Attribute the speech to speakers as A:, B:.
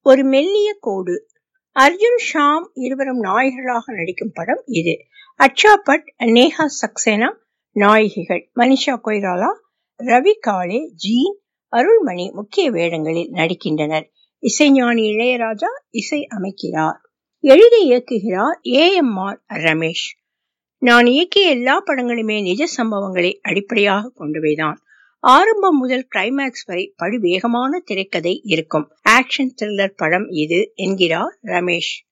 A: ஒரு மெல்லிய கோடு. அர்ஜுன் ஷாம் இருவரும் நாயகர்களாக நடிக்கும் படம் இது. அக்ஷா பட், நேஹா சக்சேனா நாயகிகள். மனிஷா கொய்ராலா, ரவி காலே, ஜீன், அருள்மணி முக்கிய வேடங்களில் நடிக்கின்றனர். இசைஞானி இளையராஜா இசை அமைக்கிறார். எழுதி இயக்குகிறார் AMR ரமேஷ். நான் இயக்கிய எல்லா படங்களுமே நிஜ சம்பவங்களை அடிப்படையாக கொண்டவைதான். ஆரம்பம் முதல் கிளைமேக்ஸ் வரை படுவேகமான திரைக்கதை இருக்கும் ஆக்ஷன் த்ரில்லர் படம் இது என்கிறார் ரமேஷ்.